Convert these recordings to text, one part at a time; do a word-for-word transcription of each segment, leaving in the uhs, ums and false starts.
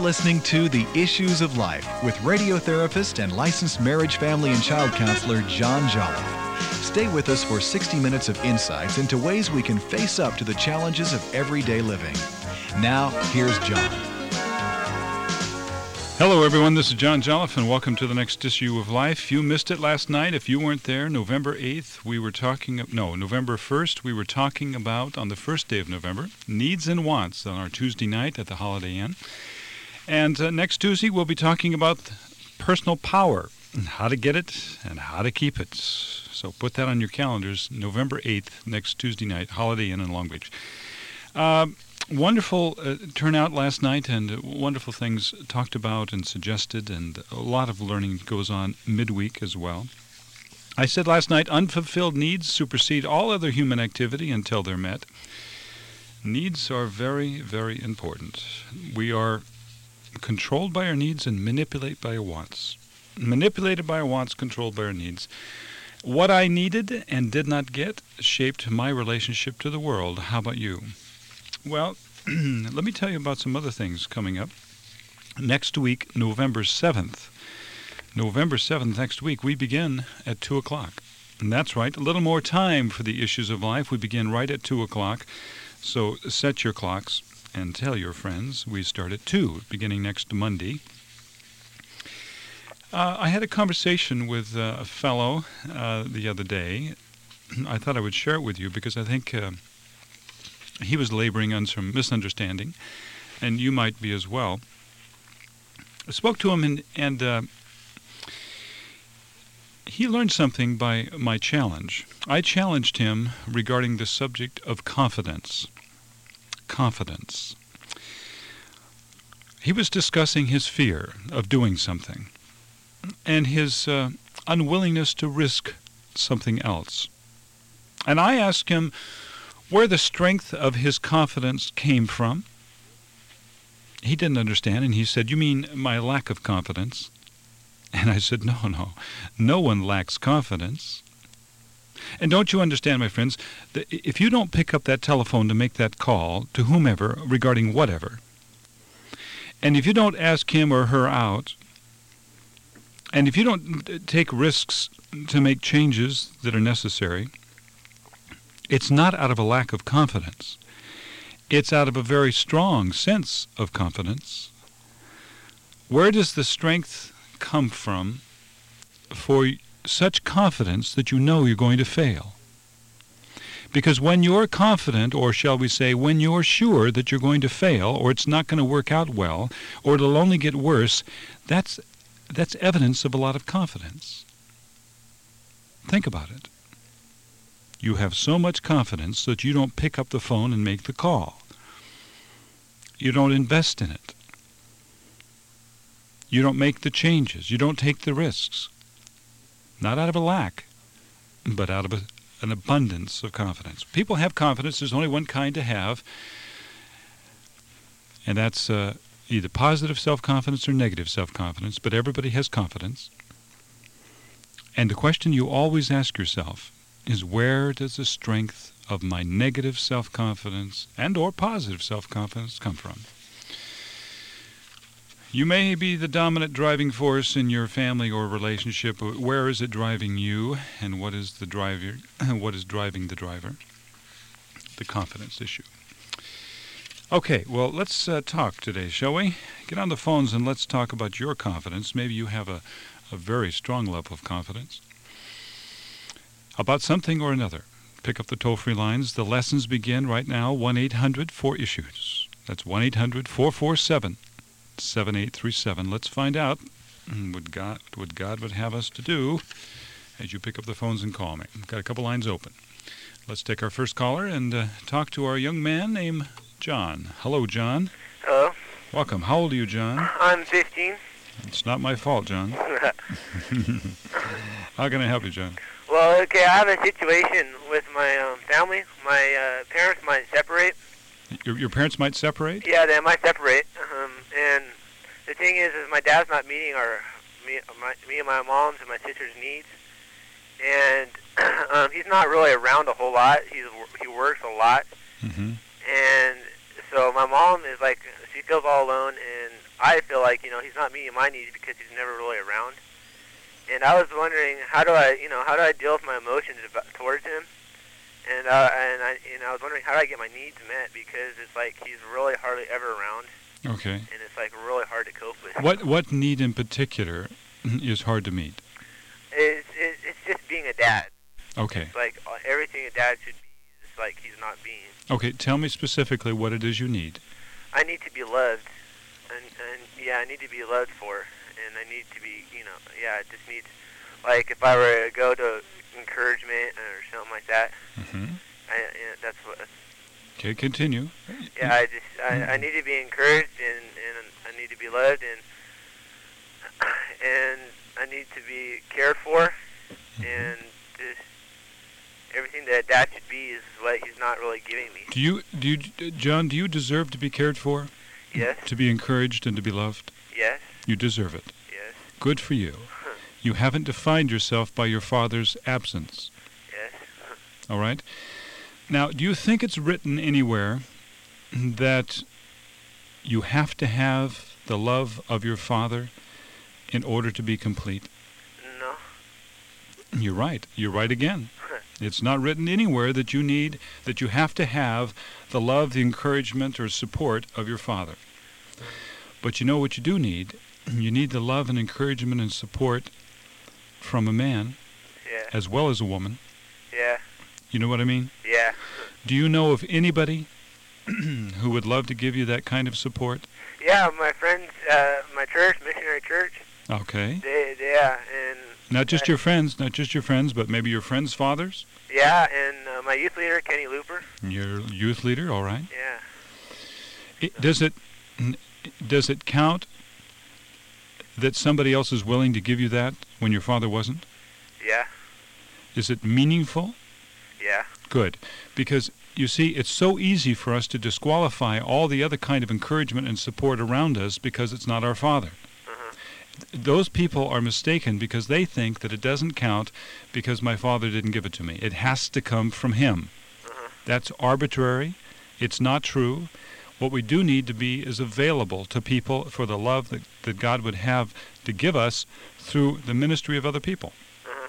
listening to The Issues of Life with radiotherapist and licensed marriage, family, and child counselor John Jolliffe. Stay with us for sixty minutes of insights into ways we can face up to the challenges of everyday living. Now, here's John. Hello, everyone. This is John Jolliffe, and welcome to the next issue of Life. You missed it last night. If you weren't there, November eighth, we were talking, no, November first, we were talking about, on the first day of November, needs and wants on our Tuesday night at the Holiday Inn. And uh, next Tuesday, we'll be talking about personal power, and how to get it and how to keep it. So put that on your calendars, November eighth, next Tuesday night, Holiday Inn in Long Beach. Uh, Wonderful uh, turnout last night, and uh, wonderful things talked about and suggested, and a lot of learning goes on midweek as well. I said last night, unfulfilled needs supersede all other human activity until they're met. Needs are very, very important. We are controlled by our needs and manipulated by our wants. Manipulated by our wants, controlled by our needs. What I needed and did not get shaped my relationship to the world. How about you? Well, let me tell you about some other things coming up. Next week, November seventh. November seventh, next week, we begin at two o'clock. And that's right, a little more time for the issues of life. We begin right at two o'clock. So set your clocks and tell your friends we start at two, beginning next Monday. Uh, I had a conversation with uh, a fellow uh, the other day. I thought I would share it with you because I think... Uh, He was laboring on some misunderstanding, and you might be as well. I spoke to him, and, and uh, he learned something by my challenge. I challenged him regarding the subject of confidence. Confidence. He was discussing his fear of doing something and his uh, unwillingness to risk something else. And I asked him where the strength of his confidence came from. He didn't understand, and he said, "You mean my lack of confidence?" And I said, no, no, no one lacks confidence. And don't you understand, my friends, that if you don't pick up that telephone to make that call to whomever regarding whatever, and if you don't ask him or her out, and if you don't take risks to make changes that are necessary, it's not out of a lack of confidence. It's out of a very strong sense of confidence. Where does the strength come from for such confidence that you know you're going to fail? Because when you're confident, or shall we say, when you're sure that you're going to fail, or it's not going to work out well, or it'll only get worse, that's, that's evidence of a lot of confidence. Think about it. You have so much confidence that you don't pick up the phone and make the call. You don't invest in it. You don't make the changes. You don't take the risks. Not out of a lack, but out of a, an abundance of confidence. People have confidence. There's only one kind to have, and that's uh, either positive self-confidence or negative self-confidence, but everybody has confidence. And the question you always ask yourself is, where does the strength of my negative self-confidence and or positive self-confidence come from? You may be the dominant driving force in your family or relationship, but where is it driving you, and what is the driver? What is driving the driver? The confidence issue. Okay, well, let's uh, talk today, shall we? Get on the phones and let's talk about your confidence. Maybe you have a, a very strong level of confidence about something or another. Pick up the toll-free lines. The lessons begin right now, one eight hundred four issues. That's one eight hundred four four seven seven eight three seven. Let's find out what God, what God would have us to do as you pick up the phones and call me. I've got a couple lines open. Let's take our first caller and uh, talk to our young man named John. Hello, John. Hello. Welcome. How old are you, John? I'm fifteen. It's not my fault, John. How can I help you, John? Well, okay, I have a situation with my um, family. My uh, parents might separate. Your, your parents might separate? Yeah, they might separate. Um, and the thing is, is my dad's not meeting our me, my, me and my mom's and my sister's needs. And um, he's not really around a whole lot. He's he works a lot. Mm-hmm. And so my mom is like, she feels all alone, and I feel like, you know, he's not meeting my needs because he's never really around. And I was wondering, how do I, you know, how do I deal with my emotions about, towards him? And uh, and I, you know, I was wondering how do I get my needs met, because it's like he's really hardly ever around. Okay. And it's like really hard to cope with. What what need in particular is hard to meet? It's it's, it's just being a dad. Okay. It's like uh, everything a dad should be is like he's not being. Okay. Tell me specifically what it is you need. I need to be loved, and and yeah, I need to be loved for, and I need to be, you know, yeah, I just need, like if I were to go to encouragement or something like that. Mm-hmm. I, yeah, that's what. Okay, continue. Yeah, I just I, I need to be encouraged, and, and I need to be loved, and and I need to be cared for, Mm-hmm. and just everything that a dad should be is what he's not really giving me. Do you do you John? Do you deserve to be cared for? Yes. To be encouraged and to be loved? Yes. You deserve it. Yes. Good for you. You haven't defined yourself by your father's absence. Yes. All right? Now, do you think it's written anywhere that you have to have the love of your father in order to be complete? No. You're right. You're right again. It's not written anywhere that you need, that you have to have the love, the encouragement, or support of your father. But you know what you do need? You need the love and encouragement and support from a man, Yeah. as well as a woman. Yeah. You know what I mean? Yeah. Do you know of anybody who would love to give you that kind of support? Yeah, my friends, uh, my church, missionary church. Okay. They, they yeah, and Not just uh, your friends, not just your friends, but maybe your friends' fathers? yeah, and uh, my youth leader, Kenny Looper. Your youth leader, all right. Yeah. It, does it does it count that somebody else is willing to give you that when your father wasn't? Yeah. Is it meaningful? Yeah. Good. Because, you see, it's so easy for us to disqualify all the other kind of encouragement and support around us because it's not our father. Uh-huh. Those people are mistaken because they think that it doesn't count because my father didn't give it to me. It has to come from him. Uh-huh. That's arbitrary. It's not true. What we do need to be is available to people for the love that, that God would have to give us through the ministry of other people. Uh-huh.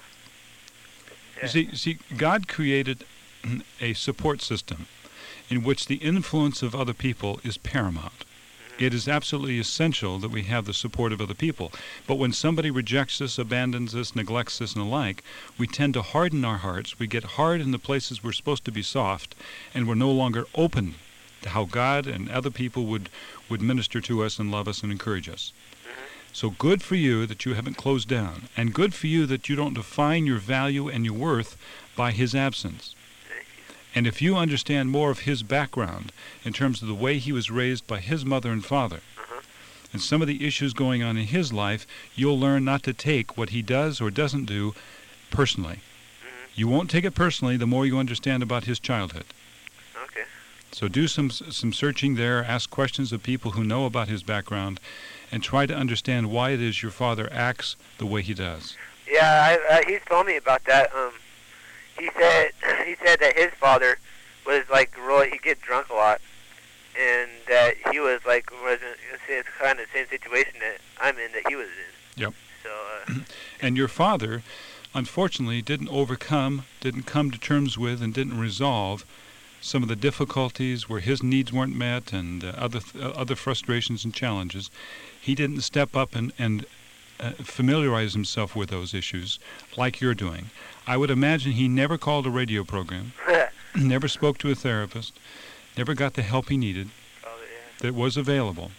You Yeah. see, you see, God created a support system in which the influence of other people is paramount. Mm-hmm. It is absolutely essential that we have the support of other people. But when somebody rejects us, abandons us, neglects us, and the like, we tend to harden our hearts. We get hard in the places we're supposed to be soft, and we're no longer open to how God and other people would, would minister to us and love us and encourage us. Mm-hmm. So good for you that you haven't closed down, and good for you that you don't define your value and your worth by his absence. Thank you. And if you understand more of his background in terms of the way he was raised by his mother and father, Uh-huh. and some of the issues going on in his life, you'll learn not to take what he does or doesn't do personally. Mm-hmm. You won't take it personally the more you understand about his childhood. Okay. So do some some searching there, ask questions of people who know about his background, and try to understand why it is your father acts the way he does. Yeah, I, uh, he's told me about that. Um, he said he said that his father was like really he'd get drunk a lot, and that he was like was in it's kind of the same situation that I'm in that he was in. Yep. So. Uh, And your father, unfortunately, didn't overcome, didn't come to terms with, and didn't resolve some of the difficulties where his needs weren't met and uh, other th- uh, other frustrations and challenges. He didn't step up and, and uh, familiarize himself with those issues like you're doing. I would imagine he never called a radio program, never spoke to a therapist, never got the help he needed oh yeah. that was available.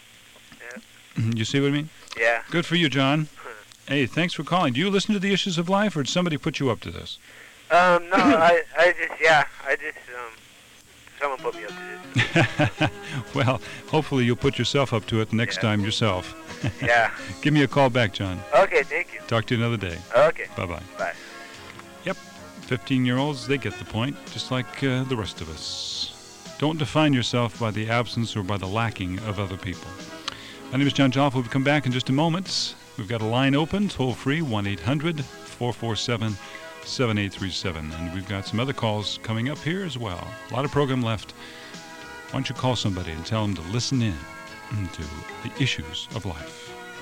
Yeah. You see what I mean? Yeah. Good for you, John. Hey, thanks for calling. Do you listen to the Issues of Life, or did somebody put you up to this? Um, no, I, I just, yeah, I just, um, someone put me up to this. Well, hopefully you'll put yourself up to it next Yeah. time yourself. Yeah. Give me a call back, John. Okay, thank you. Talk to you another day. Okay. Bye-bye. Bye. Yep, fifteen-year-olds, they get the point, just like uh, the rest of us. Don't define yourself by the absence or by the lacking of other people. My name is John Joff. We'll come back in just a moment. We've got a line open, toll-free, one eight hundred, four four seven, seven eight three seven. And we've got some other calls coming up here as well. A lot of program left. Why don't you call somebody and tell them to listen in? into the issues of life.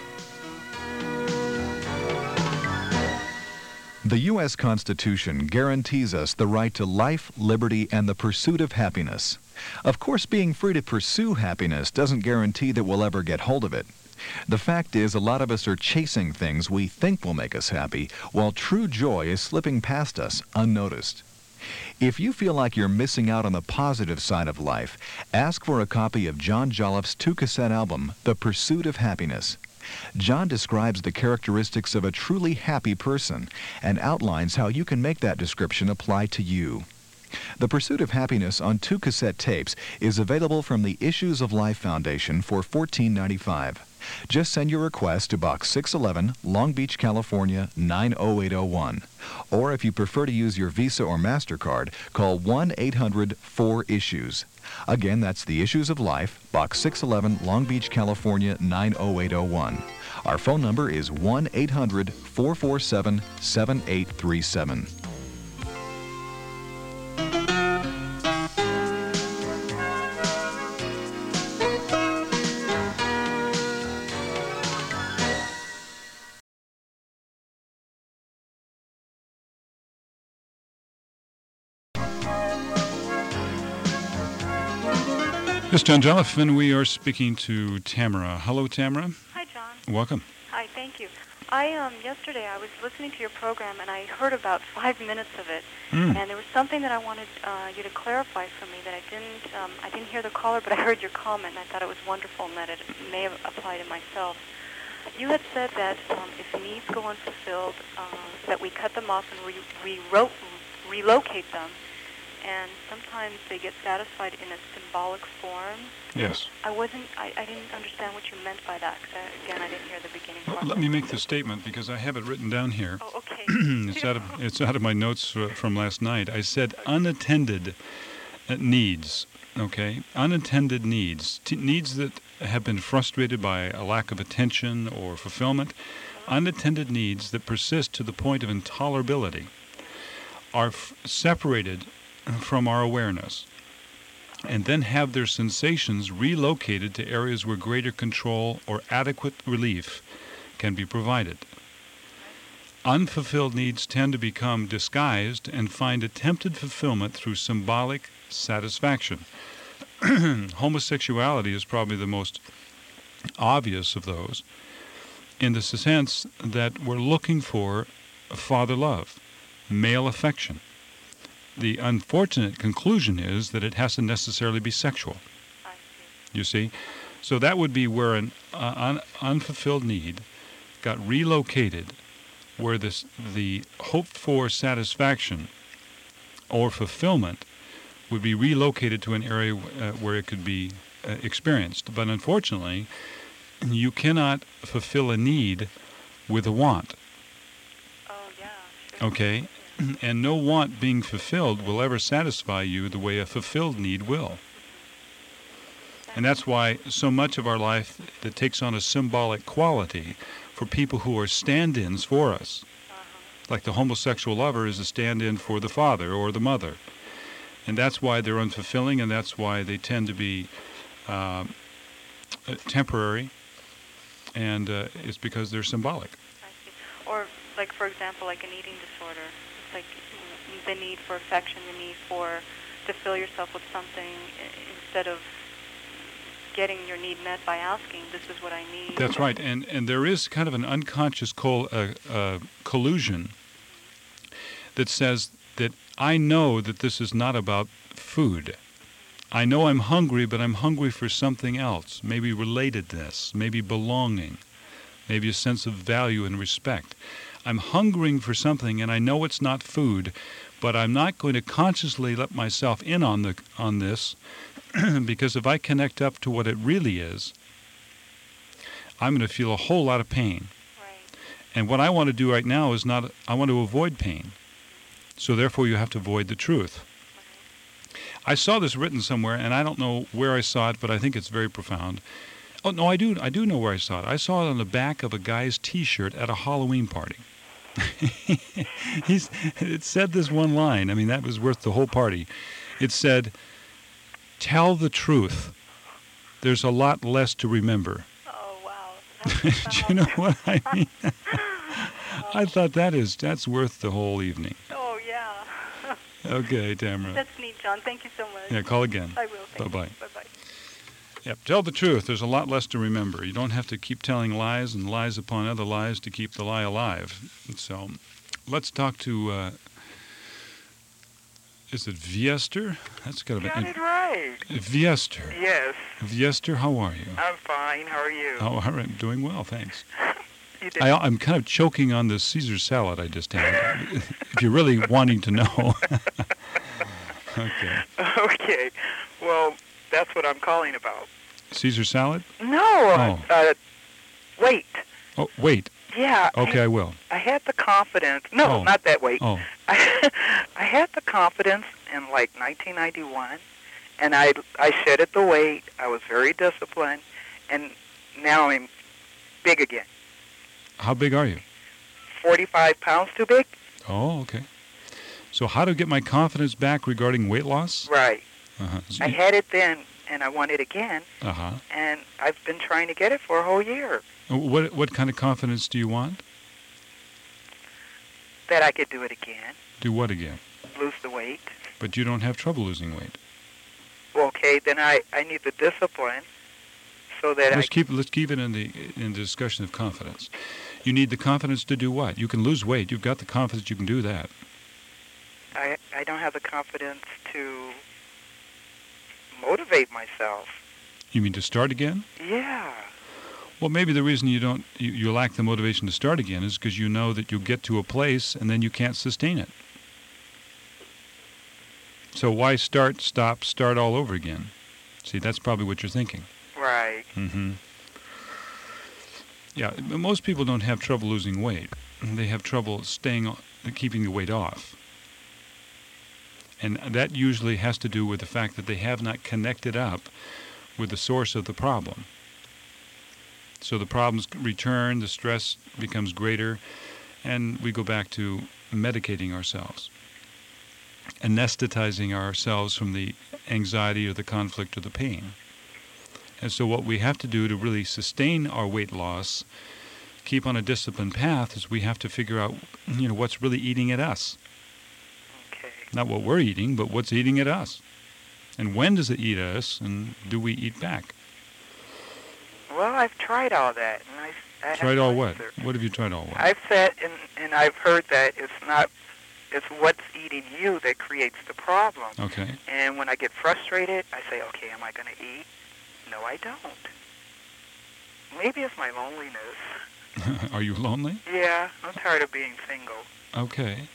The U S Constitution guarantees us the right to life, liberty, and the pursuit of happiness. Of course, being free to pursue happiness doesn't guarantee that we'll ever get hold of it. The fact is, a lot of us are chasing things we think will make us happy, while true joy is slipping past us unnoticed. If you feel like you're missing out on the positive side of life, ask for a copy of John Jolliffe's two-cassette album, The Pursuit of Happiness. John describes the characteristics of a truly happy person and outlines how you can make that description apply to you. The Pursuit of Happiness on two cassette tapes is available from the Issues of Life Foundation for fourteen ninety-five. Just send your request to Box six eleven, Long Beach, California, nine oh eight oh one. Or if you prefer to use your Visa or MasterCard, call one eight hundred four issues. Again, that's the Issues of Life, Box six eleven, Long Beach, California, nine oh eight oh one. Our phone number is one eight hundred four four seven seven eight three seven. Yes, John Jolliffe, and we are speaking to Tamara. Hello, Tamara. Hi, John. Welcome. Hi, thank you. I um yesterday I was listening to your program and I heard about five minutes of it, Mm. and there was something that I wanted uh, you to clarify for me that I didn't um, I didn't hear the caller, but I heard your comment and I thought it was wonderful and that it may have applied to myself. You had said that um, if needs go unfulfilled, uh, that we cut them off and re- re- relocate them. And sometimes they get satisfied in a symbolic form. Yes. I wasn't, I, I didn't understand what you meant by that, because again, I didn't hear the beginning part. Let me make the statement because I have it written down here. Oh, okay. it's out of it's out of my notes uh, from last night. I said unattended uh, needs. Okay, unattended needs, T- needs that have been frustrated by a lack of attention or fulfillment, unattended needs that persist to the point of intolerability, are f- separated from our awareness, and then have their sensations relocated to areas where greater control or adequate relief can be provided. Unfulfilled needs tend to become disguised and find attempted fulfillment through symbolic satisfaction. Homosexuality is probably the most obvious of those, in the sense that we're looking for father love, male affection. The unfortunate conclusion is that it hasn't necessarily be sexual. I see. You see? So that would be where an uh, un- unfulfilled need got relocated, where this, the hoped-for satisfaction or fulfillment would be relocated to an area uh, where it could be uh, experienced. But unfortunately, you cannot fulfill a need with a want. Oh, yeah. Sure. Okay? And no want being fulfilled will ever satisfy you the way a fulfilled need will. And that's why so much of our life that takes on a symbolic quality for people who are stand-ins for us. Uh-huh. Like the homosexual lover is a stand-in for the father or the mother. And that's why they're unfulfilling, and that's why they tend to be uh, temporary, and uh, it's because they're symbolic. I see. Or, like, for example, like an eating disorder. It's like the need for affection, the need for to fill yourself with something instead of getting your need met by asking, this is what I need. That's right, and and there is kind of an unconscious col- uh, uh, collusion that says that I know that this is not about food. I know I'm hungry, but I'm hungry for something else, maybe relatedness, maybe belonging, maybe a sense of value and respect. I'm hungering for something, and I know it's not food, but I'm not going to consciously let myself in on the on this, because if I connect up to what it really is, I'm going to feel a whole lot of pain. Right. And what I want to do right now is not, I want to avoid pain. So therefore you have to avoid the truth. Right. I saw this written somewhere, and I don't know where I saw it, but I think it's very profound. Oh, no, I do, I do know where I saw it. I saw it on the back of a guy's T-shirt at a Halloween party. He's, it said this one line. I mean, that was worth the whole party. It said, "Tell the truth. there's a lot less to remember. Oh, wow. Do you know what I mean? I thought that is, that's worth the whole evening. Oh, yeah. Okay, Tamara. That's neat, John. Thank you so much. Yeah, call again. I will. Thank Bye-bye. you. Bye-bye. Yep, tell the truth. There's a lot less to remember. You don't have to keep telling lies and lies upon other lies to keep the lie alive. So let's talk to, uh, is it Viester? That's got to be... Got it right. Viester. Yes. Viester, how are you? I'm fine. How are you? Oh, all right. Doing well, thanks. You did. I, I'm kind of choking on the Caesar salad I just had, if you're really wanting to know. Okay. Okay. Well, that's what I'm calling about. Caesar salad? No. Oh. Uh, uh, wait. Oh, wait. Yeah. Okay, I will. I had the confidence. No, Oh. not that wait. Oh, I, I had the confidence in like nineteen ninety-one, and I I shedded the weight. I was very disciplined, and now I'm big again. how big are you? forty-five pounds too big? Oh, okay. So how to get my confidence back regarding weight loss? Right. Uh-huh. I had it then, and I want it again, Uh-huh. and I've been trying to get it for a whole year. What, what kind of confidence do you want? That I could do it again, Do what again? lose the weight. But you don't have trouble losing weight. Well, okay, then I, I need the discipline so that Let's I... keep let's keep it in the in the discussion of confidence. You need the confidence to do what? You can lose weight. You've got the confidence you can do that. I, I don't have the confidence to motivate myself. You mean to start again? Yeah. Well, maybe the reason you don't you, you lack the motivation to start again is because you know that you'll get to a place and then you can't sustain it. So why start, stop, start all over again? See, that's probably what you're thinking. Right. Mm-hmm. Yeah, but most people don't have trouble losing weight. They have trouble staying, o- keeping the weight off. And that usually has to do with the fact that they have not connected up with the source of the problem. So the problems return, the stress becomes greater, and we go back to medicating ourselves, anesthetizing ourselves from the anxiety or the conflict or the pain. And so what we have to do to really sustain our weight loss, keep on a disciplined path, is we have to figure out, you know, what's really eating at us. Okay. Not what we're eating, but what's eating at us. And when does it eat us, and do we eat back? Well, I've tried all that, and I, I have Tried all no what? answer. What have you tried all what? I've said, and, and I've heard that it's not, it's what's eating you that creates the problem. Okay. And when I get frustrated, I say, okay, am I going to eat? No, I don't. Maybe it's my loneliness. Are you lonely? Yeah, I'm tired of being single. Okay.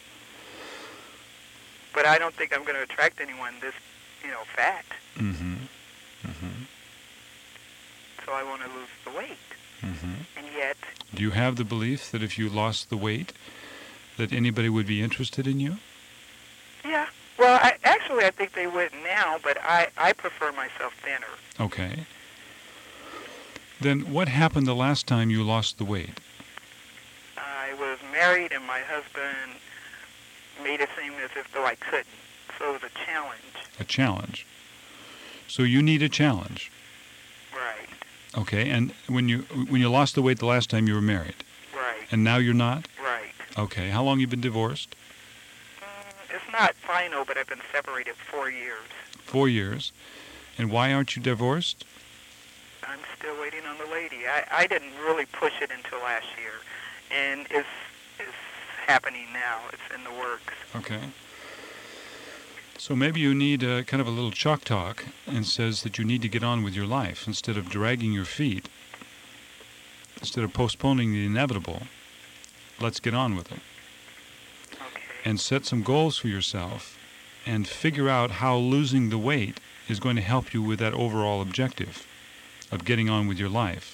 But I don't think I'm going to attract anyone this, you know, fat. Mm-hmm. Mm-hmm. So I want to lose the weight. Mm-hmm. And yet, Do you have the belief that if you lost the weight, that anybody would be interested in you? yeah. Well, I, actually, I think they would now, but I, I prefer myself thinner. Okay. Then what happened the last time you lost the weight? I was married, and my husband made it seem as if though I couldn't. So it was a challenge. A challenge. So you need a challenge. Right. Okay. And when you when you lost the weight the last time, you were married, Right. and now you're not? Right. Okay. How long you been divorced? Mm, it's not final, but I've been separated four years. Four years. And why aren't you divorced? I'm still waiting on the lady. I, I didn't really push it until last year, and it's, it's happening now. It's in the works. Okay. So maybe you need a, kind of a little chalk talk and says that you need to get on with your life instead of dragging your feet, instead of postponing the inevitable. Let's get on with it. Okay. And set some goals for yourself and figure out how losing the weight is going to help you with that overall objective of getting on with your life.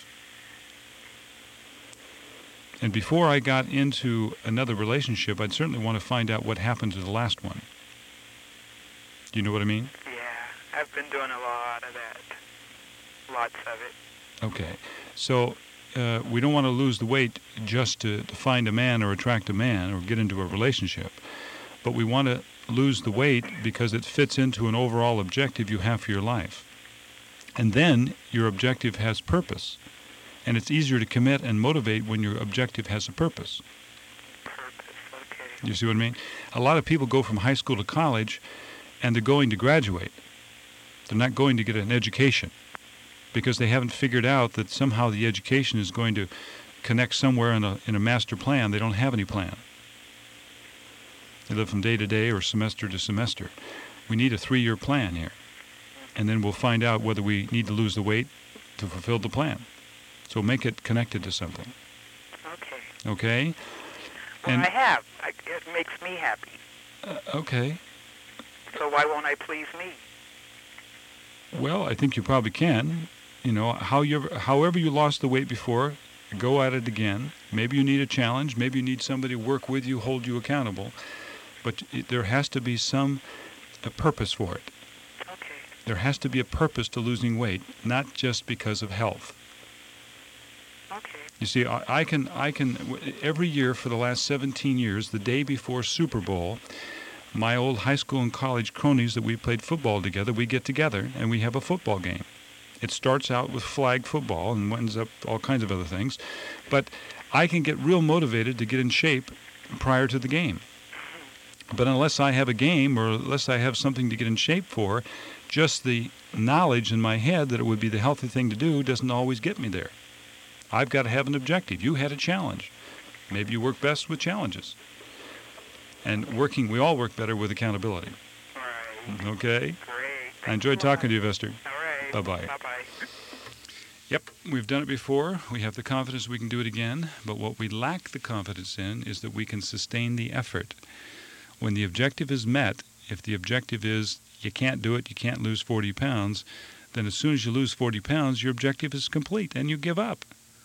And before I got into another relationship, I'd certainly want to find out what happened to the last one. Do you know what I mean? Yeah, I've been doing a lot of that. Lots of it. Okay. So uh, we don't want to lose the weight just to, to find a man or attract a man or get into a relationship. But we want to lose the weight because it fits into an overall objective you have for your life. And then your objective has purpose. And it's easier to commit and motivate when your objective has a purpose. Purpose, okay. You see what I mean? A lot of people go from high school to college, and they're going to graduate. They're not going to get an education because they haven't figured out that somehow the education is going to connect somewhere in a in a master plan. They don't have any plan. They live from day to day or semester to semester. We need a three-year plan here. And then we'll find out whether we need to lose the weight to fulfill the plan. So make it connected to something. Okay. Okay? Well, And- I have. I, it makes me happy. Uh, okay. So why won't I please me? Well, I think you probably can. You know, how you, however you lost the weight before, go at it again. Maybe you need a challenge. Maybe you need somebody to work with you, hold you accountable. But it, there has to be some a purpose for it. Okay. There has to be a purpose to losing weight, not just because of health. Okay. You see, I, I can, I can, every year for the last seventeen years, the day before Super Bowl, my old high school and college cronies that we played football together, we get together and we have a football game. It starts out with flag football and ends up all kinds of other things. But I can get real motivated to get in shape prior to the game. But unless I have a game or unless I have something to get in shape for, just the knowledge in my head that it would be the healthy thing to do doesn't always get me there. I've got to have an objective. You had a challenge. Maybe you work best with challenges. And working, we all work better with accountability. Right. Okay? Great. I enjoyed talking to you, Vester. All right. Bye-bye. Bye-bye. Yep, we've done it before. We have the confidence we can do it again. But what we lack the confidence in is that we can sustain the effort. When the objective is met, if the objective is you can't do it, you can't lose forty pounds, then as soon as you lose forty pounds, your objective is complete and you give up.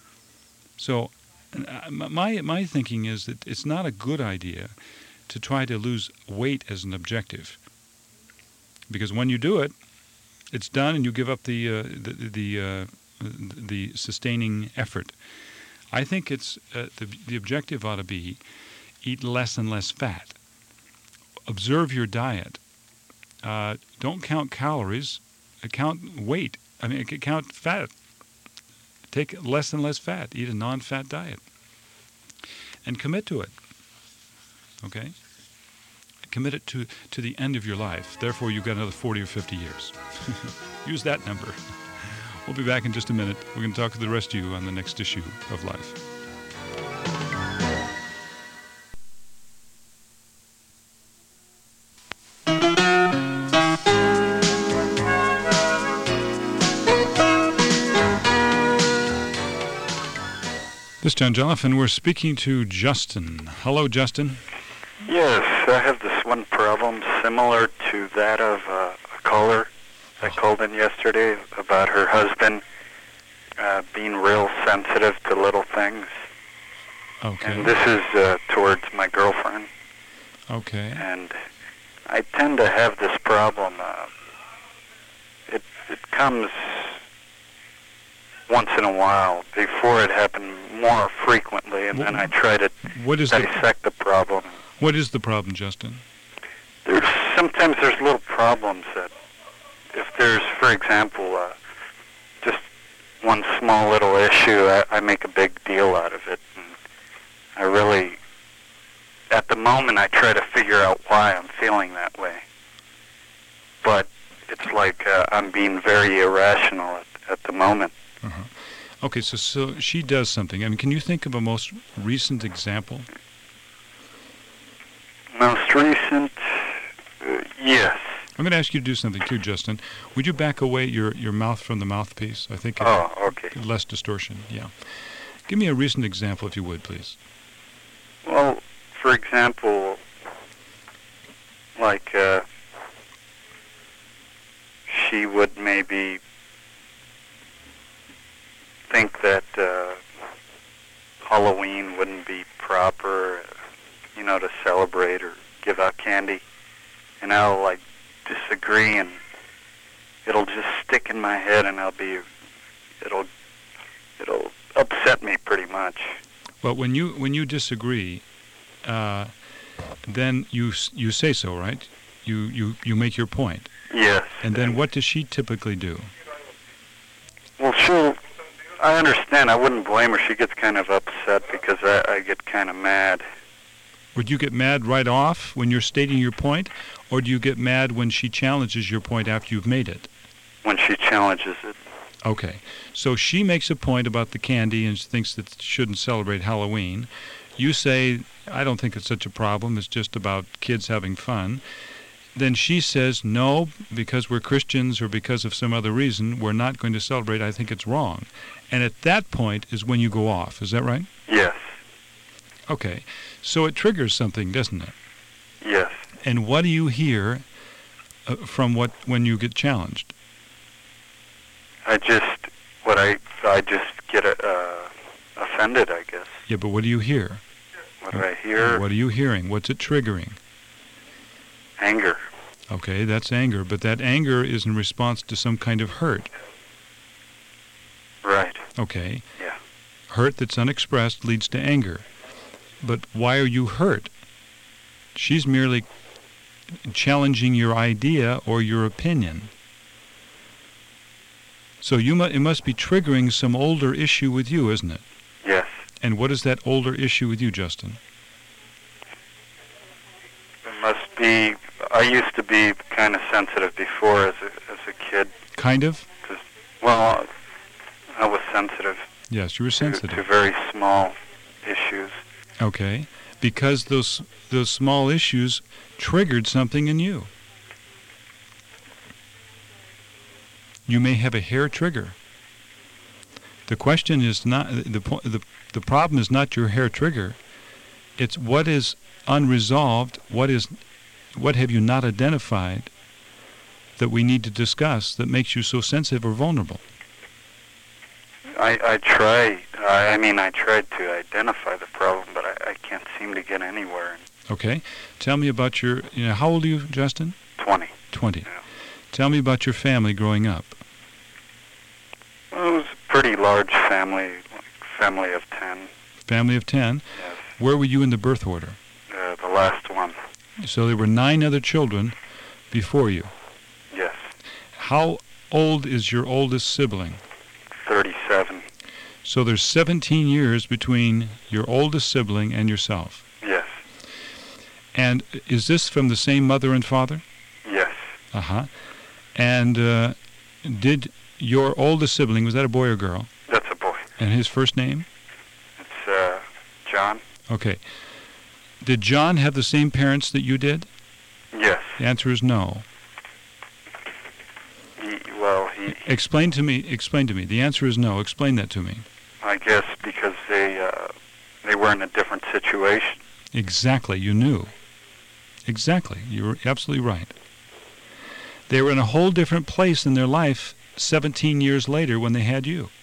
So uh, my my thinking is that it's not a good idea to try to lose weight as an objective. Because when you do it, it's done and you give up the uh, the the, uh, the sustaining effort. I think it's uh, the the objective ought to be eat less and less fat. Observe your diet. Uh, don't count calories. Uh, count weight. I mean, count fat. Take less and less fat. Eat a non-fat diet. And commit to it. Okay? Commit it to, to the end of your life. Therefore, you've got another forty or fifty years. Use that number. We'll be back in just a minute. We're going to talk to the rest of you on the next issue of Life. This is John Joliffe, we're speaking to Justin. Hello, Justin. Yes, I have this one problem similar to that of uh, a caller that called in yesterday about her husband uh, being real sensitive to little things. Okay. And this is uh, towards my girlfriend. Okay. And I tend to have this problem. Uh, it it comes once in a while. Before it happened more frequently, and then I try to what is the, dissect the problem. What is the problem, Justin? There's sometimes there's little problems that, if there's, for example, uh, just one small little issue, I, I make a big deal out of it. And I really, at the moment, I try to figure out why I'm feeling that way. But it's like uh, I'm being very irrational at, at the moment. Uh-huh. Okay, so so she does something. I mean, can you think of a most recent example? Most recent, uh, yes. I'm going to ask you to do something too, Justin. Would you back away your, your mouth from the mouthpiece? I think it, Oh, okay. less distortion. Yeah. Give me a recent example, if you would, please. Well, for example, like uh, she would maybe think that uh, Halloween wouldn't be proper, you know, to celebrate or give out candy, and I'll like disagree, and it'll just stick in my head, and I'll be, it'll, it'll upset me pretty much. Well, when you when you disagree, uh, then you you say so, right? You you you make your point. Yes. And then what does she typically do? Well, she'll, I understand. I wouldn't blame her. She gets kind of upset because I, I get kind of mad. Would you get mad right off when you're stating your point, or do you get mad when she challenges your point after you've made it? When she challenges it. Okay. So she makes a point about the candy and thinks that she shouldn't celebrate Halloween. You say, I don't think it's such a problem. It's just about kids having fun. Then she says, no, because we're Christians or because of some other reason, we're not going to celebrate. I think it's wrong. And at that point is when you go off. Is that right? Yes. Okay. So it triggers something, doesn't it? Yes. And what do you hear uh, from what when you get challenged? I just, what I, I just get uh, offended, I guess. Yeah, but what do you hear? What do I hear? What are you hearing? What's it triggering? Anger. Okay, that's anger, but that anger is in response to some kind of hurt. Right. Okay. Yeah. Hurt that's unexpressed leads to anger. But why are you hurt? She's merely challenging your idea or your opinion. So you mu- it must be triggering some older issue with you, isn't it? Yes. And what is that older issue with you, Justin? It must be, I used to be kind of sensitive before as a, as a kid. Kind of? Cause, well, I was sensitive. Yes, you were to, sensitive. to very small issues. Okay. Because those those small issues triggered something in you. You may have a hair trigger. The question is not the the the problem is not your hair trigger. It's what is unresolved, what is what have you not identified that we need to discuss that makes you so sensitive or vulnerable? I, I try, I, I mean, I tried to identify the problem, but I, I can't seem to get anywhere. Okay. Tell me about your, you know, how old are you, Justin? twenty. twenty. Yeah. Tell me about your family growing up. Well, it was a pretty large family, like family of ten. Family of ten. Yes. Where were you in the birth order? Uh, the last one. So there were nine other children before you. Yes. How old is your oldest sibling? thirty-seven. So there's seventeen years between your oldest sibling and yourself. Yes. And is this from the same mother and father? Yes. Uh-huh. And uh, did your oldest sibling, was that a boy or girl? That's a boy. And his first name? It's uh, John. Okay. Did John have the same parents that you did? Yes. The answer is no. He, well, he, Explain to me, explain to me. The answer is no. Explain that to me. I guess because they uh, they were in a different situation. Exactly. You knew. Exactly. You were absolutely right. They were in a whole different place in their life seventeen years later when they had you.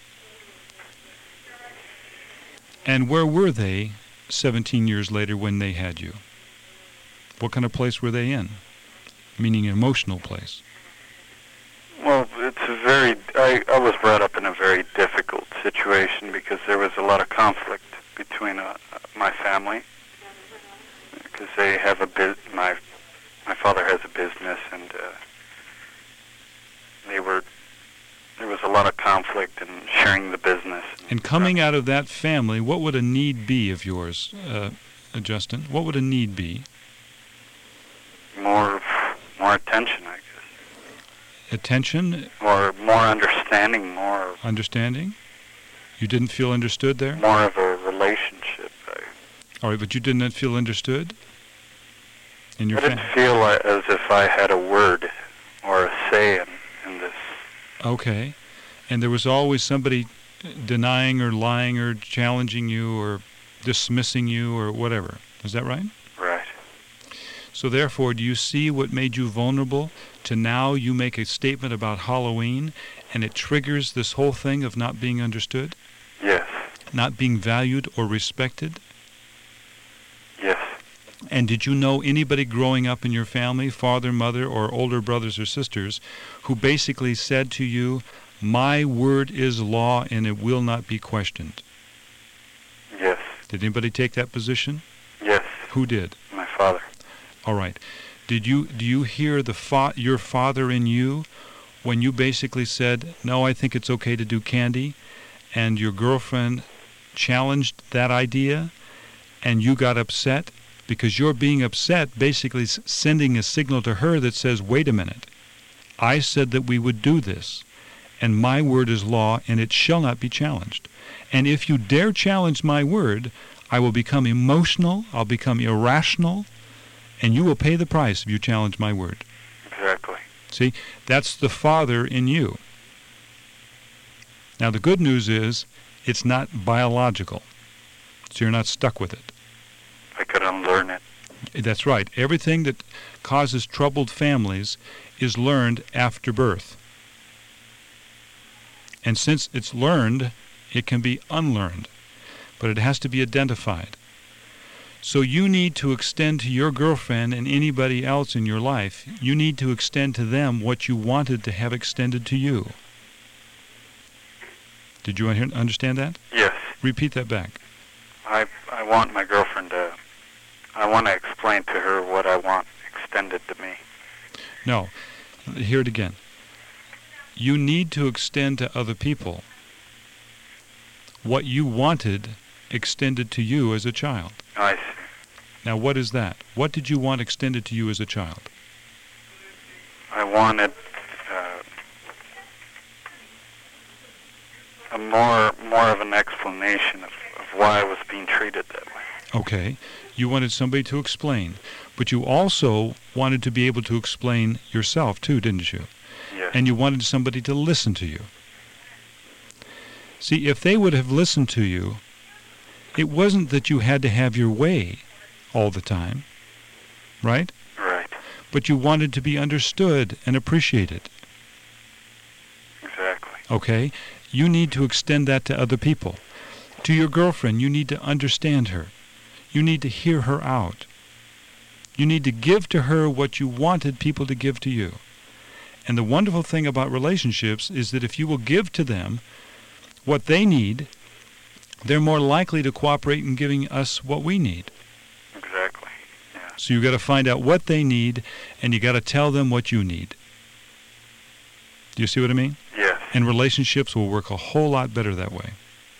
And where were they seventeen years later when they had you? What kind of place were they in? Meaning an emotional place. Well, it's a very, I, I was brought up in a very difficult situation because there was a lot of conflict between uh, my family. Because they have a bus, my, my father has a business, and uh, they were, there was a lot of conflict in sharing the business. And coming out of that family, what would a need be of yours, uh, Justin? What would a need be? More, more attention, I guess. Attention? More, more understanding, more. Understanding? You didn't feel understood there? More of a relationship. I, All right, but you didn't feel understood? In your I didn't fa- feel like, as if I had a word or a say in, in this. Okay. And there was always somebody denying or lying or challenging you or dismissing you or whatever. Is that right? Right. So therefore, do you see what made you vulnerable to now you make a statement about Halloween and it triggers this whole thing of not being understood? Yes. Not being valued or respected? Yes. And did you know anybody growing up in your family, father, mother, or older brothers or sisters, who basically said to you, my word is law and it will not be questioned? Yes. Did anybody take that position? Yes. Who did? My father. All right. Did you do you hear the fa- your father in you when you basically said, no, I think it's okay to do candy, and your girlfriend challenged that idea, and you got upset? Because you're being upset, basically sending a signal to her that says, wait a minute, I said that we would do this, and my word is law, and it shall not be challenged. And if you dare challenge my word, I will become emotional, I'll become irrational, and you will pay the price if you challenge my word. Exactly. See, that's the father in you. Now, the good news is it's not biological, so you're not stuck with it. I could unlearn it. That's right. Everything that causes troubled families is learned after birth. And since it's learned, it can be unlearned, but it has to be identified. So you need to extend to your girlfriend and anybody else in your life, you need to extend to them what you wanted to have extended to you. Did you understand that? Yes. Repeat that back. I I want my girlfriend to, I want to explain to her what I want extended to me. No. Hear it again. You need to extend to other people what you wanted extended to you as a child. I see. Now, what is that? What did you want extended to you as a child? I wanted uh, a more more of an explanation of, of why I was being treated that way. Okay. You wanted somebody to explain, but you also wanted to be able to explain yourself too, didn't you? Yes. And you wanted somebody to listen to you. See, if they would have listened to you, it wasn't that you had to have your way all the time, right? Right. But you wanted to be understood and appreciated. Exactly. Okay? You need to extend that to other people. To your girlfriend, you need to understand her. You need to hear her out. You need to give to her what you wanted people to give to you. And the wonderful thing about relationships is that if you will give to them what they need, they're more likely to cooperate in giving us what we need. Exactly. Yeah. So you got to find out what they need, and you got to tell them what you need. Do you see what I mean? Yes. And relationships will work a whole lot better that way.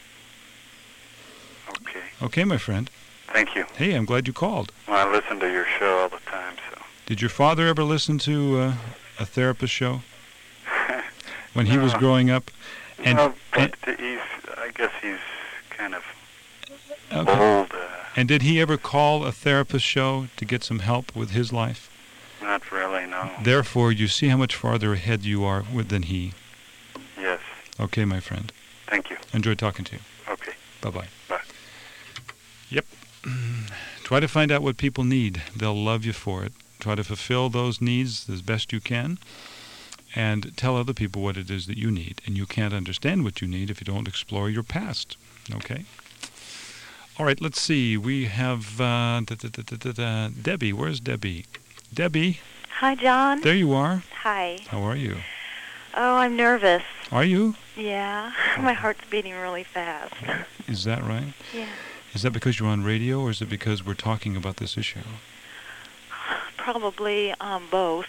Okay. Okay, my friend. Thank you. Hey, I'm glad you called. Well, I listen to your show all the time, so. Did your father ever listen to uh, a therapist show when he was No. growing up? And, no, and but he's, I guess he's kind of okay. old. Uh, And did he ever call a therapist show to get some help with his life? not really, no. Therefore, you see how much farther ahead you are with than he. Yes. Okay, my friend. Thank you. Enjoyed talking to you. Okay. Bye-bye. Bye. Yep. Try to find out what people need. They'll love you for it. Try to fulfill those needs as best you can, and tell other people what it is that you need. And you can't understand what you need if you don't explore your past. Okay? All right, let's see. We have uh, da, da, da, da, da, da. Debbie. Where's Debbie? Debbie, Hi, John. there you are. Hi. How are you? Oh, I'm nervous. Are you? Yeah. My heart's beating really fast. Is that right? Yeah. Is that because you're on radio, or is it because we're talking about this issue? Probably um, both.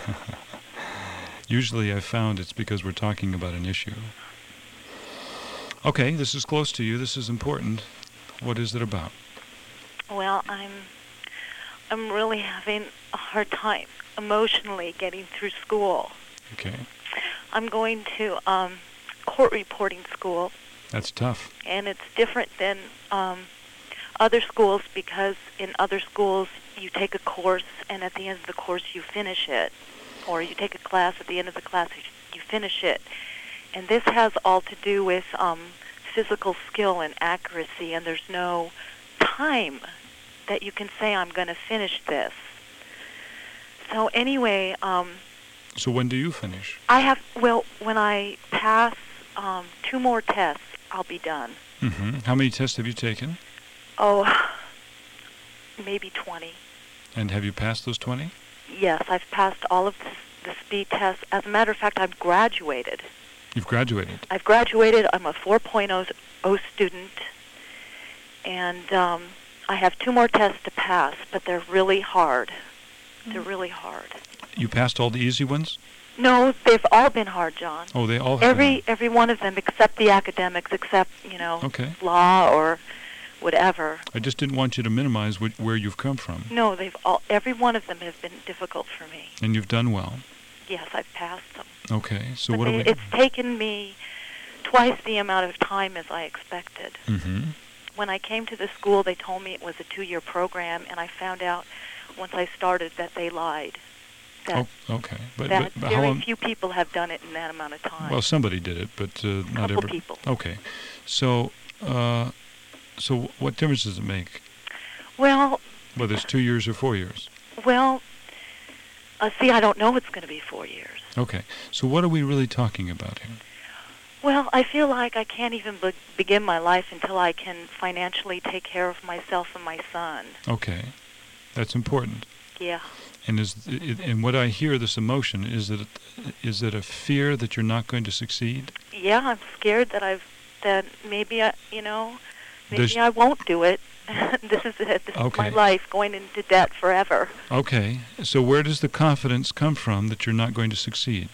Usually I've found it's because we're talking about an issue. Okay, this is close to you. This is important. What is it about? Well, I'm I'm really having a hard time emotionally getting through school. Okay. I'm going to um, court reporting school, That's tough. and it's different than um, other schools because in other schools you take a course, and at the end of the course you finish it. Or you take a class, at the end of the class you finish it. And this has all to do with um, physical skill and accuracy, and there's no time that you can say, I'm going to finish this. So anyway, um, So when do you finish? I have, well, when I pass um, two more tests, I'll be done. Mm-hmm. How many tests have you taken? Oh, maybe twenty. And have you passed those twenty? Yes, I've passed all of the, the speed tests. As a matter of fact, I've graduated. You've graduated. I've graduated. I'm a four point oh student, and um, I have two more tests to pass, but they're really hard. They're really hard. You passed all the easy ones? No, they've all been hard, John. Oh, they all have Every been. every one of them, except the academics, except you know, Okay. law or whatever. I just didn't want you to minimize wh- where you've come from. No, they've all. Every one of them has been difficult for me. And you've done well. Yes, I've passed them. Okay, so but what they, do we... it's taken me twice the amount of time as I expected. Mm-hmm. When I came to the school, they told me it was a two-year program, and I found out once I started that they lied. That, Oh, okay. But, that but, but how very long... few people have done it in that amount of time. Well, somebody did it, but uh, not Couple every... people. Okay. So, uh, so what difference does it make, Well, whether it's two years or four years? well, uh, see, I don't know it's going to be four years. Okay. So what are we really talking about here? Well, I feel like I can't even be- begin my life until I can financially take care of myself and my son. Okay. That's important. Yeah. And is it, and what I hear, this emotion, is it is it a fear that you're not going to succeed? Yeah, I'm scared that I've that maybe I, you know, maybe There's- I won't do it. This is it. This is Okay. my life, going into debt forever. Okay. So where does the confidence come from that you're not going to succeed?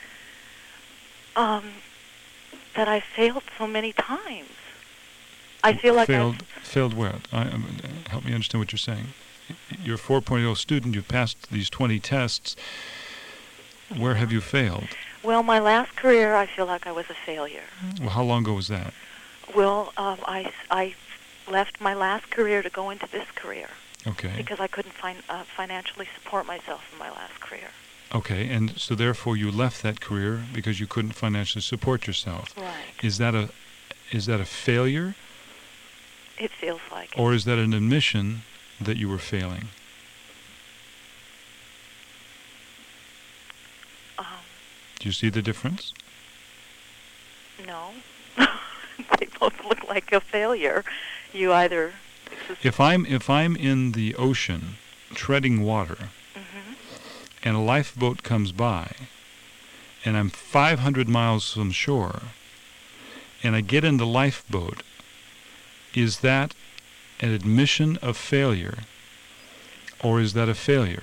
Um, that I failed so many times. I feel like failed. I've, Failed where? I, um, help me understand what you're saying. You're a four point oh student. You've passed these twenty tests. Where have you failed? well, my last career, I feel like I was a failure. Well, how long ago was that? Well, um, I, I left my last career to go into this career Okay. because I couldn't fin- uh, financially support myself in my last career. Okay. And so therefore you left that career because you couldn't financially support yourself. Right. Is that a is that a failure, It feels like it. or is that an admission that you were failing? Um, Do you see the difference? no. They both look like a failure. You either... If I'm if I'm in the ocean treading water hmm and a lifeboat comes by and I'm five hundred miles from shore and I get in the lifeboat, is that an admission of failure, or is that a failure?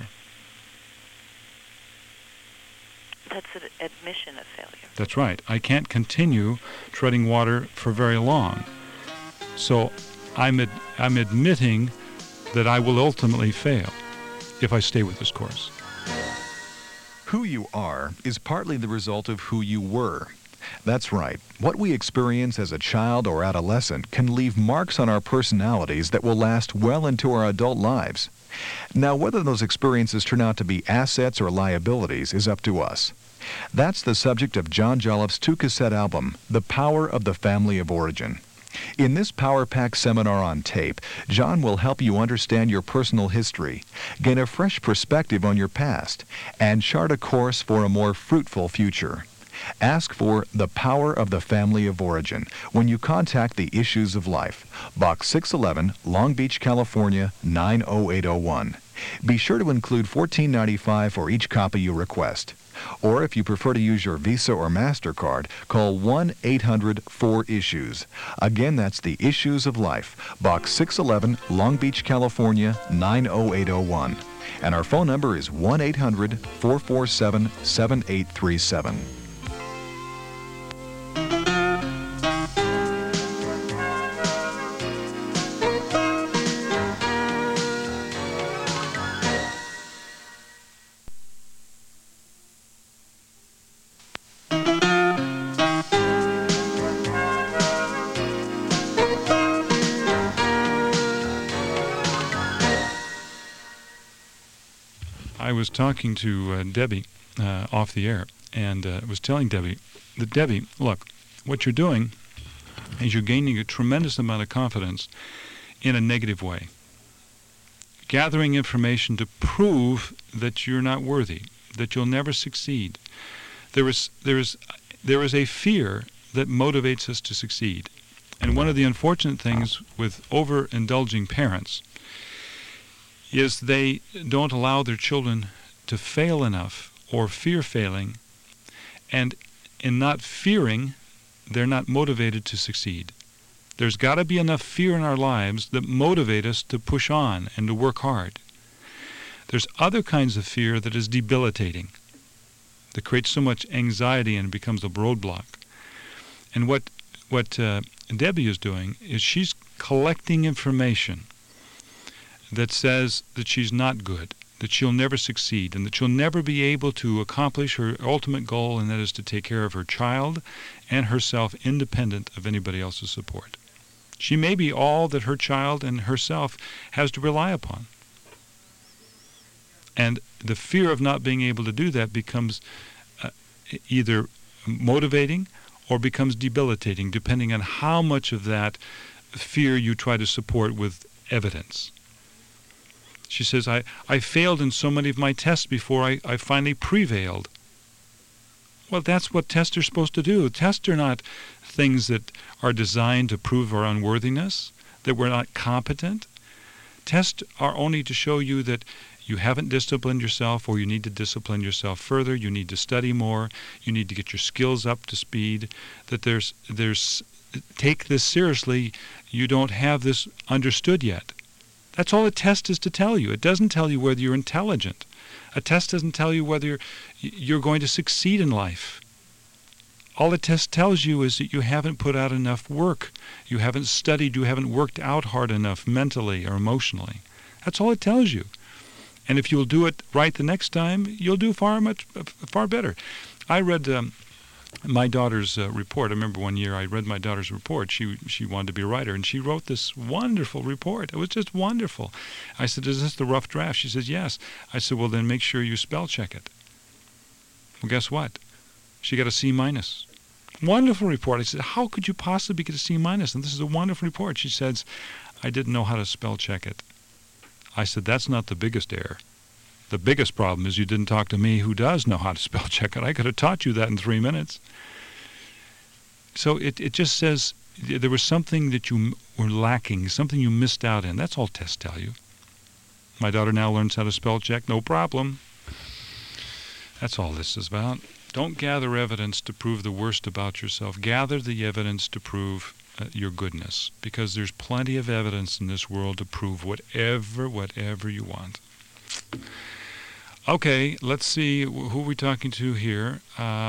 That's an admission of failure. That's right. I can't continue treading water for very long. So I'm ad- I'm admitting that I will ultimately fail if I stay with this course. Who you are is partly the result of who you were. That's right. What we experience as a child or adolescent can leave marks on our personalities that will last well into our adult lives. Now, whether those experiences turn out to be assets or liabilities is up to us. That's the subject of John Jolliffe's two-cassette album, The Power of the Family of Origin. In this Power Pack seminar on tape, John will help you understand your personal history, gain a fresh perspective on your past, and chart a course for a more fruitful future. Ask for The Power of the Family of Origin when you contact the Issues of Life, Box six eleven, Long Beach, California, nine oh eight oh one. Be sure to include fourteen ninety-five for each copy you request. Or if you prefer to use your Visa or MasterCard, call one eight hundred four issues. Again, that's the Issues of Life, Box six eleven, Long Beach, California, nine oh eight oh one. And our phone number is one eight hundred four four seven seven eight three seven. I was talking to uh, Debbie uh, off the air, and uh, was telling Debbie that, Debbie, look, what you're doing is you're gaining a tremendous amount of confidence in a negative way. Gathering information to prove that you're not worthy, that you'll never succeed. There is, there is, there is a fear that motivates us to succeed. And one of the unfortunate things with overindulging parents is they don't allow their children to fail enough or fear failing, and in not fearing, they're not motivated to succeed. There's got to be enough fear in our lives that motivate us to push on and to work hard. There's other kinds of fear that is debilitating, that creates so much anxiety and becomes a roadblock. And what what uh, Debbie is doing is she's collecting information that says that she's not good, that she'll never succeed, and that she'll never be able to accomplish her ultimate goal, and that is to take care of her child and herself independent of anybody else's support. She may be all that her child and herself has to rely upon. And the fear of not being able to do that becomes uh, either motivating or becomes debilitating, depending on how much of that fear you try to support with evidence. She says, I, I failed in so many of my tests before I, I finally prevailed. Well, that's what tests are supposed to do. Tests are not things that are designed to prove our unworthiness, that we're not competent. Tests are only to show you that you haven't disciplined yourself, or you need to discipline yourself further. You need to study more. You need to get your skills up to speed. That there's, there's, take this seriously. You don't have this understood yet. That's all a test is to tell you. It doesn't tell you whether you're intelligent. A test doesn't tell you whether you're, you're going to succeed in life. All a test tells you is that you haven't put out enough work. You haven't studied. You haven't worked out hard enough mentally or emotionally. That's all it tells you. And if you'll do it right the next time, you'll do far much far better. I read um, my daughter's uh, report. I remember one year I read my daughter's report. She she wanted to be a writer, and she wrote this wonderful report. It was just wonderful. I said, is this the rough draft? She says, yes. I said, well, then make sure you spell check it. Well, guess what? She got a C minus. Wonderful report. I said, how could you possibly get a C minus? And this is a wonderful report. She says, I didn't know how to spell check it. I said, that's not the biggest error. The biggest problem is you didn't talk to me, who does know how to spell check it. I could have taught you that in three minutes. So it, it just says there was something that you were lacking, something you missed out in. That's all tests tell you. My daughter now learns how to spell check, no problem. That's all this is about. Don't gather evidence to prove the worst about yourself. Gather the evidence to prove uh, your goodness, because there's plenty of evidence in this world to prove whatever, whatever you want. Okay, let's see, who are we talking to here?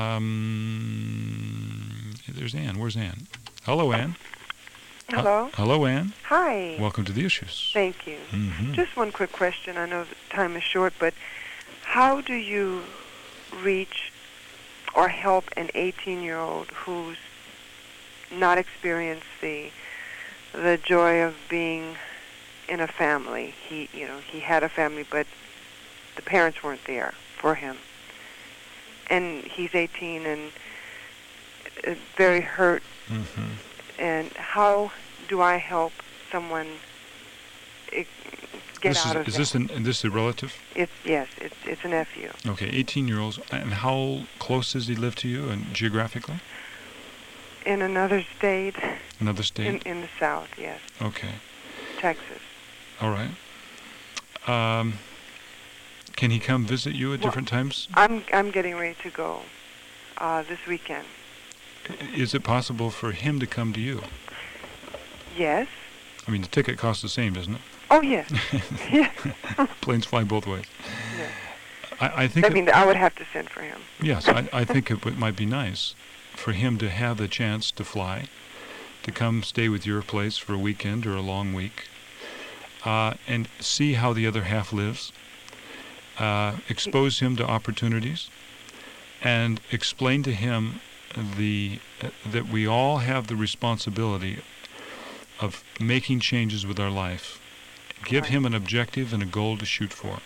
Um, there's Ann. Where's Ann? Hello, Ann. Hello. Uh, hello, Ann. Hi. Welcome to the Issues. Thank you. Mm-hmm. Just one quick question. I know the time is short, but how do you reach or help an eighteen-year-old who's not experienced the the joy of being in a family? He, you know, he had a family, but the parents weren't there for him, and he's eighteen and uh, very hurt. Mm-hmm. And how do I help someone uh, get this out is, of is that? this an, is this a relative? It's yes, it's it's a nephew. Okay, eighteen-year-olds. And how close does he live to you, and geographically? In another state. Another state. In in the south, yes. Okay. Texas. All right. Um, can he come visit you at Well, different times? I'm I'm getting ready to go uh, this weekend. Is it possible for him to come to you? Yes. I mean, the ticket costs the same, doesn't it? Oh yes. Yes. Planes fly both ways. Yes. I, I think. I it- mean, I would have to send for him. Yes, I, I think it w- might be nice for him to have the chance to fly, to come stay with your place for a weekend or a long week, uh, and see how the other half lives, uh, expose him to opportunities, and explain to him the uh, that we all have the responsibility of making changes with our life. Give Right. him an objective and a goal to shoot for.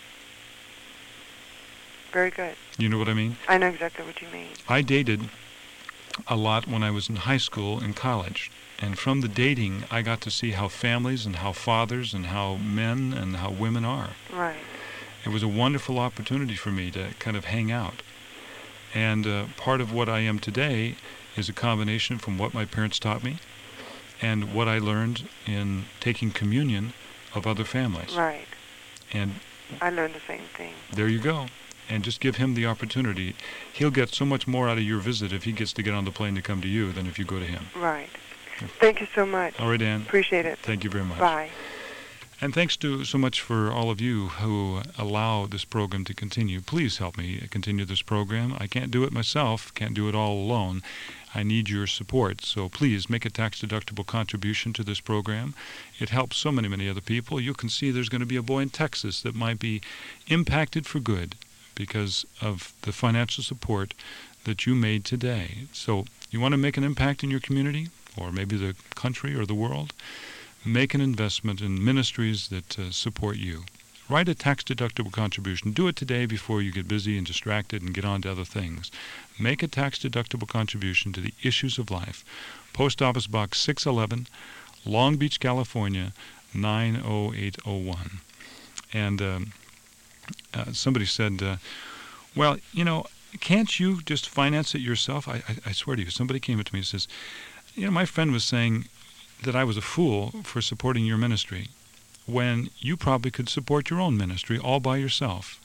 Very good. You know what I mean? I know exactly what you mean. I dated a lot when I was in high school and college. And from the dating, I got to see how families and how fathers and how men and how women are. Right. It was a wonderful opportunity for me to kind of hang out. And uh, part of what I am today is a combination from what my parents taught me and what I learned in taking communion of other families. Right. And I learned the same thing. there you go. And just give him the opportunity. He'll get so much more out of your visit if he gets to get on the plane to come to you than if you go to him. Right. Thank you so much. All right, Ann. Appreciate it. Thank you very much. Bye. And thanks to so much for all of you who allow this program to continue. Please help me continue this program. I can't do it myself, can't do it all alone. I need your support. So please make a tax-deductible contribution to this program. It helps so many, many other people. You can see there's going to be a boy in Texas that might be impacted for good because of the financial support that you made today. So you want to make an impact in your community, or maybe the country or the world? Make an investment in ministries that uh, support you. Write a tax-deductible contribution. Do it today before you get busy and distracted and get on to other things. Make a tax-deductible contribution to the Issues of Life. Post Office Box six eleven, Long Beach, California, nine oh eight oh one. And um, uh, somebody said, uh, well, you know, can't you just finance it yourself? I, I, I swear to you, somebody came up to me and says, you know, my friend was saying that I was a fool for supporting your ministry when you probably could support your own ministry all by yourself.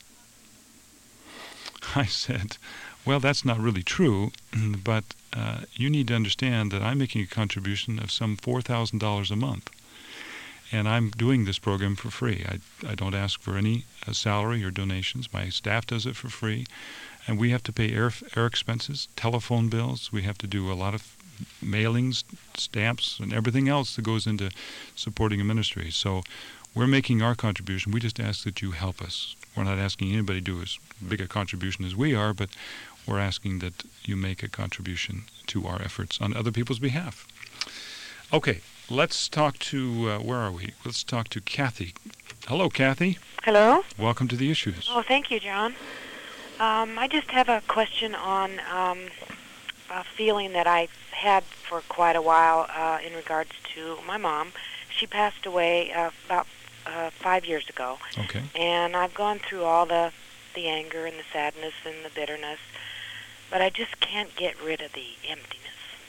I said, well, that's not really true, but uh, you need to understand that I'm making a contribution of some four thousand dollars a month, and I'm doing this program for free. I, I don't ask for any uh, salary or donations. My staff does it for free, and we have to pay air, air expenses, telephone bills. We have to do a lot of mailings, stamps, and everything else that goes into supporting a ministry. So we're making our contribution. We just ask that you help us. We're not asking anybody to do as big a contribution as we are, but we're asking that you make a contribution to our efforts on other people's behalf. Okay, let's talk to, uh, where are we? Let's talk to Kathy. Hello, Kathy. Hello. Welcome to the Issues. Oh, thank you, John. Um, I just have a question on um, a feeling that I've had for quite a while uh, in regards to my mom. She passed away uh, about uh, five years ago. Okay. And I've gone through all the, the anger and the sadness and the bitterness, but I just can't get rid of the emptiness.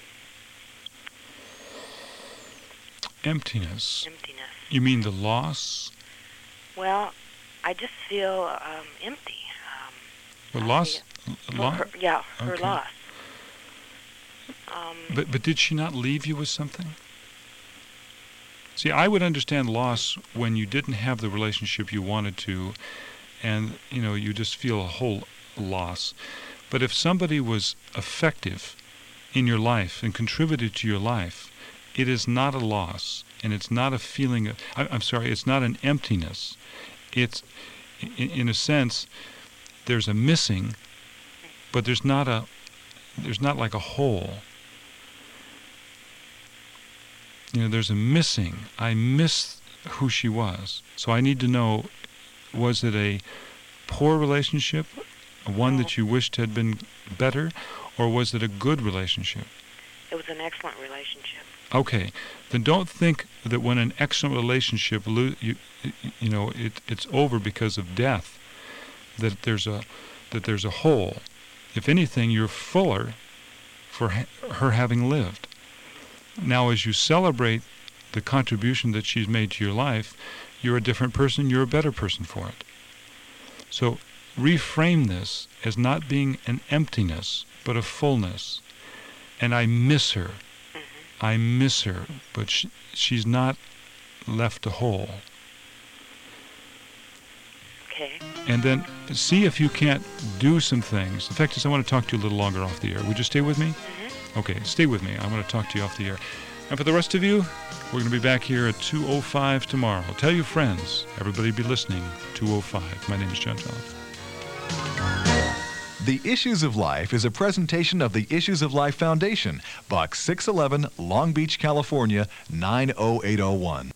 Emptiness? Emptiness. You mean the loss? Well, I just feel um, empty. Um, well, loss? Lo- her, yeah, her okay. loss. Um, but but did she not leave you with something? See, I would understand loss when you didn't have the relationship you wanted to, and you know you just feel a whole loss. But if somebody was effective in your life and contributed to your life, it is not a loss, and it's not a feeling of, I, I'm sorry, it's not an emptiness. It's, in, in a sense, there's a missing, but there's not a, there's not like a hole. You know, there's a missing. I miss who she was. So I need to know, was it a poor relationship, one that you wished had been better, or was it a good relationship? It was an excellent relationship. Okay, then don't think that when an excellent relationship, lo- you, you know, it, it's over because of death, that there's a, that there's a hole. If anything, you're fuller for ha- her having lived. Now, as you celebrate the contribution that she's made to your life, you're a different person, you're a better person for it. So reframe this as not being an emptiness, but a fullness. And I miss her. Mm-hmm. I miss her, but she, she's not left a hole. Okay. And then see if you can't do some things. In fact, I want to talk to you a little longer off the air. Would you stay with me? Mm-hmm. Okay, stay with me. I want to talk to you off the air. And for the rest of you, we're going to be back here at two oh five tomorrow. Tell your friends. Everybody be listening. two oh five. My name is John Jolliffe. The Issues of Life is a presentation of the Issues of Life Foundation, Box six eleven, Long Beach, California, nine oh eight oh one.